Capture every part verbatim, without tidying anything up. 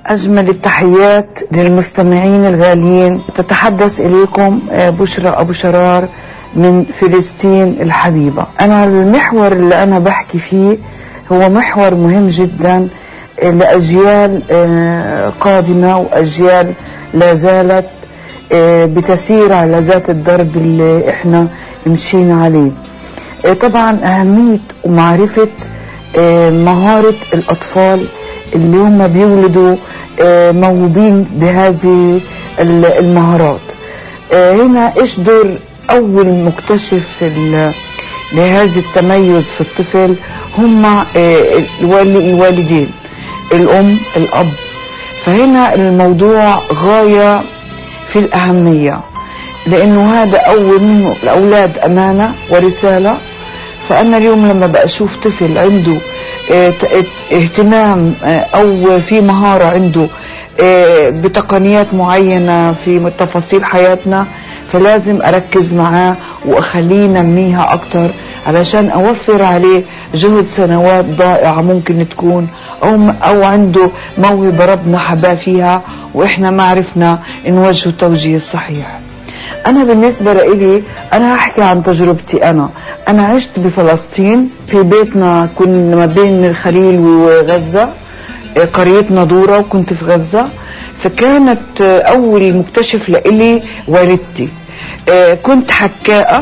أجمل التحيات للمستمعين الغاليين. تتحدث إليكم بشرى أبو شرار من فلسطين الحبيبة. أنا المحور اللي أنا بحكي فيه هو محور مهم جدا لأجيال قادمة وأجيال لا زالت بتسير على ذات الدرب اللي إحنا مشينا عليه. طبعا أهمية ومعرفة مهارة الأطفال اللي هم بيولدوا موهوبين بهذه المهارات. هنا إيش دور أول مكتشف لهذا التميز في الطفل؟ هم الوالدين، الأم الأب. فهنا الموضوع غاية في الأهمية، لأنه هذا أول منه الأولاد أمانة ورسالة. فأنا اليوم لما بأشوف طفل عنده اهتمام أو في مهارة عنده بتقنيات معينة في تفاصيل حياتنا، فلازم أركز معاه وأخليه ينميها أكتر علشان أوفر عليه جهد سنوات ضائعة ممكن تكون، أو, أو عنده موهبة ربنا حباه فيها وإحنا ما عرفنا نوجه التوجيه الصحيح. أنا بالنسبة لي أنا هحكي عن تجربتي. أنا أنا عشت بفلسطين، في بيتنا كنا ما بين الخليل وغزة، قريتنا دورة وكنت في غزة. فكانت أول مكتشف لإلي والدتي. كنت حكاءة،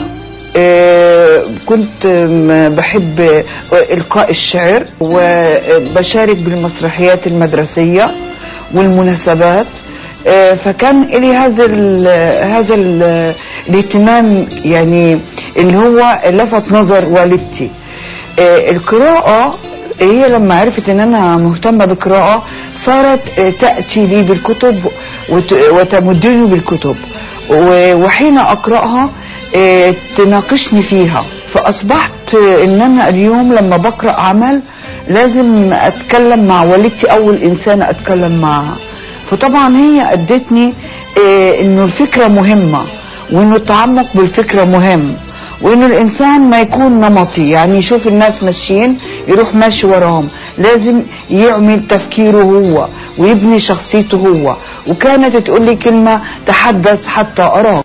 كنت بحب إلقاء الشعر وبشارك بالمسرحيات المدرسية والمناسبات. فكان لي هذا ال هذا ال الاهتمام يعني اللي هو لفت نظر والدتي. القراءة هي لما عرفت ان انا مهتمة بالقراءة صارت تأتي لي بالكتب وتمدني بالكتب، وحين اقرأها تناقشني فيها. فاصبحت ان انا اليوم لما بقرأ عمل لازم اتكلم مع والدتي، اول انسانة اتكلم معها. فطبعا هي ادتني انه الفكرة مهمة، وانه التعمق بالفكرة مهم، وانه الانسان ما يكون نمطي، يعني يشوف الناس ماشيين يروح ماشي وراهم، لازم يعمل تفكيره هو ويبني شخصيته هو. وكانت تقول لي كلمة: تحدث حتى أراك.